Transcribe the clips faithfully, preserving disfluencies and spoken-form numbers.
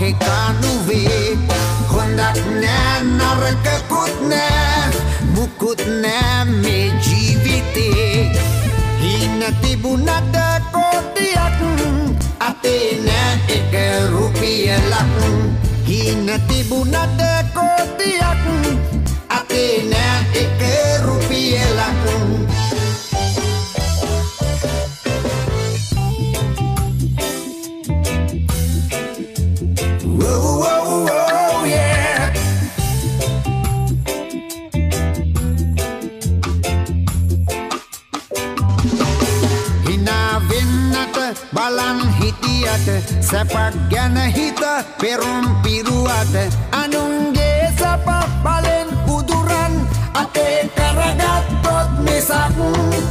ඔහෙ කනුවේ හොඳක් නෑ නරකකුත් නෑ මුකුත් නෑ මේ ජීවිතේ හින තිබුණට කෝටියක් අතේ නෑ එක රුපියලක් හින තිබුණට කෝටියක් අතේ නෑ එක රුපියලක් බලන් හිටියට සැපක් ගැන හිත පෙරුම් පිරුවට අනුන්ගේ සැප බලෙන් උදුරන් අපේ කරගත්තොත් මිසක්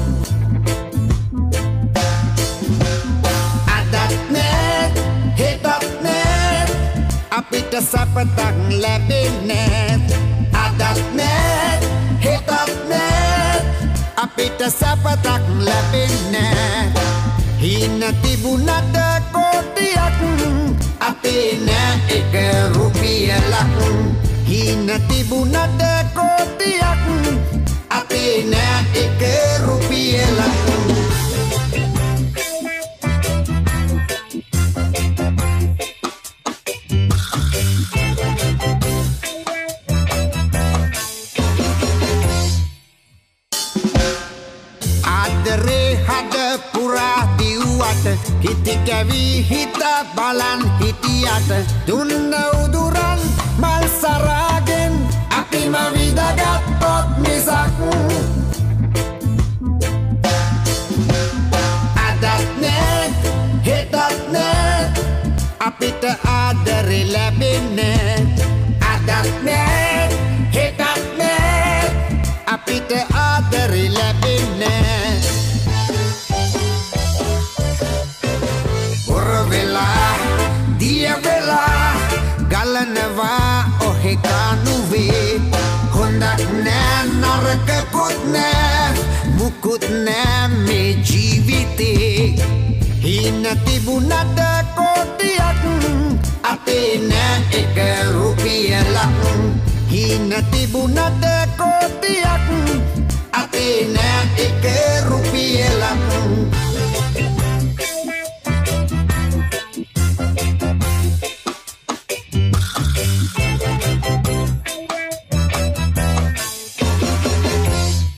අදත් නෑ හෙටත් නෑ අපිට සැපතක් ලැබෙන්නේ අදත් නෑ හෙටත් නෑ අපිට සැපතක් ලැබෙන්නේ හින තිබුණට කෝටියක් අපේ නෑ එක රුපියලක් හින තිබුණට කෝටියක් අපේ නෑ එක රුපියලක් ආදරේ හද පුරා හිති කැවී හිත බලන් හිටියට දුන්න උදුරන් මල් සරාගෙන් අපිම විදගත්තොත් මිසක් අදත් නෑ හෙටත් නෑ අපිට ආදරේ ලැබෙන්නේ අදත් නෑ හෙටත් නෑ අපිට ආදරේ ලැබෙන්නේ ගලනවා ඔහෙ කනුවේ හොඳක් නෑ නරකකුත් නෑ මුකුත් නෑ මේ ජීවිතේ හින තිබුණට කෝටියක් අතේ නෑ එක රුපියලක් හින තිබුණට කෝටියක් අතේ නෑ එක රුපියලක්